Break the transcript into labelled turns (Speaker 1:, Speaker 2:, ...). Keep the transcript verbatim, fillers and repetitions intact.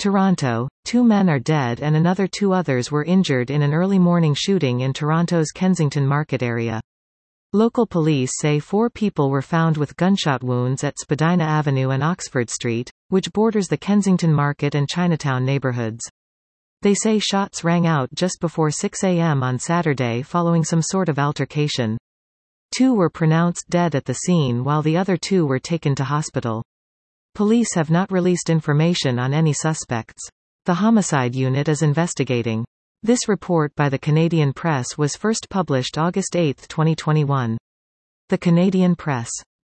Speaker 1: Toronto, two men are dead and another two others were injured in an early morning shooting in Toronto's Kensington Market area. Local police say four people were found with gunshot wounds at Spadina Avenue and Oxford Street, which borders the Kensington Market and Chinatown neighborhoods. They say shots rang out just before six a m on Saturday following some sort of altercation. Two were pronounced dead at the scene while the other two were taken to hospital. Police have not released information on any suspects. The homicide unit is investigating. This report by the Canadian Press was first published August eighth twenty twenty-one. The Canadian Press.